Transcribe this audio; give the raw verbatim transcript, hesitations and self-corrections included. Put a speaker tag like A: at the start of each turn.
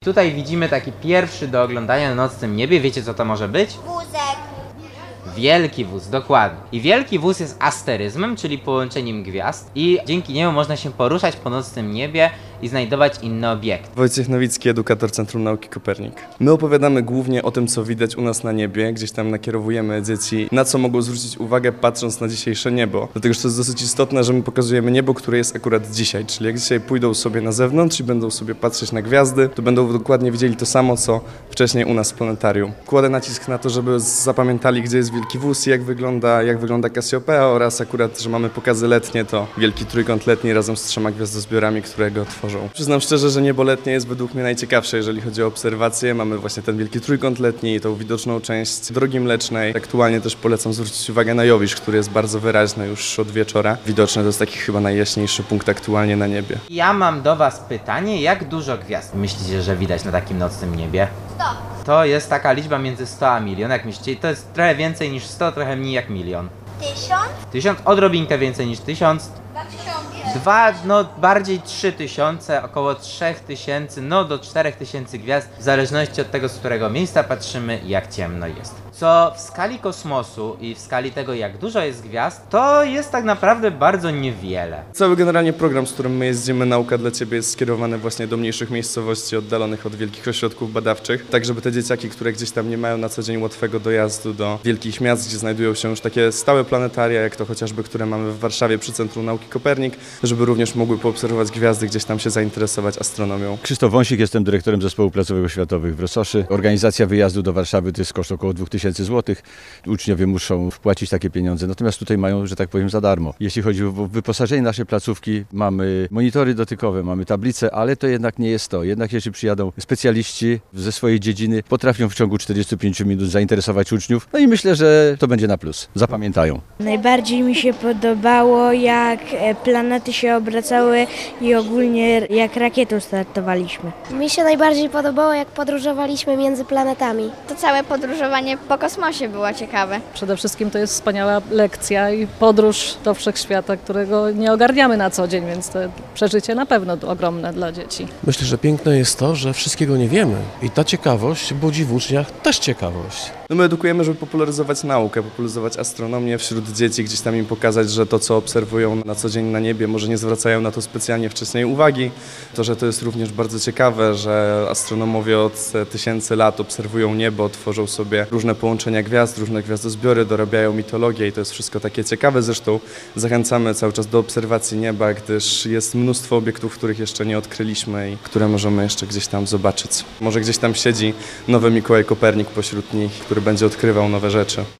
A: Tutaj widzimy taki pierwszy do oglądania na nocnym niebie. Wiecie, co to może być?
B: Wózek.
A: Wielki wóz, dokładnie. I wielki wóz jest asteryzmem, czyli połączeniem gwiazd i dzięki niemu można się poruszać po nocnym niebie i znajdować inne obiekty.
C: Wojciech Nowicki, edukator Centrum Nauki Kopernik. My opowiadamy głównie o tym, co widać u nas na niebie, gdzieś tam nakierowujemy dzieci, na co mogą zwrócić uwagę, patrząc na dzisiejsze niebo. Dlatego, że to jest dosyć istotne, że my pokazujemy niebo, które jest akurat dzisiaj. Czyli jak dzisiaj pójdą sobie na zewnątrz i będą sobie patrzeć na gwiazdy, to będą dokładnie widzieli to samo, co wcześniej u nas w planetarium. Kładę nacisk na to, żeby zapamiętali, gdzie jest wielki wóz i jak wygląda, jak wygląda Cassiopeia, oraz akurat, że mamy pokazy letnie, to wielki trójkąt letni razem z trzema gwiazdozbiorami, które go tworzą. Przyznam szczerze, że niebo letnie jest według mnie najciekawsze, jeżeli chodzi o obserwacje. Mamy właśnie ten wielki trójkąt letni i tą widoczną część Drogi Mlecznej. Aktualnie też polecam zwrócić uwagę na Jowisz, który jest bardzo wyraźny już od wieczora. Widoczny to jest taki chyba najjaśniejszy punkt aktualnie na niebie.
A: Ja mam do was pytanie, jak dużo gwiazd myślicie, że widać na takim nocnym niebie?
B: sto.
A: To jest taka liczba między sto a milion, jak myślicie? To jest trochę więcej niż sto, trochę mniej jak milion.
B: Tysiąc.
A: Tysiąc, odrobinkę więcej niż tysiąc.
B: Dwa tysiące.
A: Dwa, no bardziej trzy tysiące, około trzech tysięcy, no do czterech tysięcy gwiazd, w zależności od tego, z którego miejsca patrzymy i jak ciemno jest. Co w skali kosmosu i w skali tego, jak dużo jest gwiazd, to jest tak naprawdę bardzo niewiele.
C: Cały generalnie program, z którym my jeździmy, Nauka dla Ciebie, jest skierowany właśnie do mniejszych miejscowości oddalonych od wielkich ośrodków badawczych, tak żeby te dzieciaki, które gdzieś tam nie mają na co dzień łatwego dojazdu do wielkich miast, gdzie znajdują się już takie stałe planetaria, jak to chociażby, które mamy w Warszawie przy Centrum Nauki Kopernik, żeby również mogły poobserwować gwiazdy, gdzieś tam się zainteresować astronomią.
D: Krzysztof Wąsik, jestem dyrektorem Zespołu Placówek Oświatowych w Rososzy. Organizacja wyjazdu do Warszawy to jest koszt około dwa tysiące złotych. Uczniowie muszą wpłacić takie pieniądze, natomiast tutaj mają, że tak powiem, za darmo. Jeśli chodzi o wyposażenie naszej placówki, mamy monitory dotykowe, mamy tablice, ale to jednak nie jest to. Jednak jeśli przyjadą specjaliści ze swojej dziedziny, potrafią w ciągu czterdziestu pięciu minut zainteresować uczniów. No i myślę, że to będzie na plus. Zapamiętają.
E: Najbardziej mi się podobało, jak planety się obracały i ogólnie jak rakietą startowaliśmy.
F: Mi się najbardziej podobało, jak podróżowaliśmy między planetami.
B: To całe podróżowanie po kosmosie było ciekawe.
G: Przede wszystkim to jest wspaniała lekcja i podróż do wszechświata, którego nie ogarniamy na co dzień, więc to przeżycie na pewno ogromne dla dzieci.
H: Myślę, że piękne jest to, że wszystkiego nie wiemy i ta ciekawość budzi w uczniach też ciekawość.
C: No my edukujemy, żeby popularyzować naukę, popularyzować astronomię wśród dzieci, gdzieś tam im pokazać, że to, co obserwują na co dzień na niebie, może nie zwracają na to specjalnie wcześniej uwagi. To, że to jest również bardzo ciekawe, że astronomowie od tysięcy lat obserwują niebo, tworzą sobie różne połączenia gwiazd, różne gwiazdozbiory, dorabiają mitologię i to jest wszystko takie ciekawe. Zresztą zachęcamy cały czas do obserwacji nieba, gdyż jest mnóstwo obiektów, których jeszcze nie odkryliśmy i które możemy jeszcze gdzieś tam zobaczyć. Może gdzieś tam siedzi nowy Mikołaj Kopernik pośród nich, który będzie odkrywał nowe rzeczy.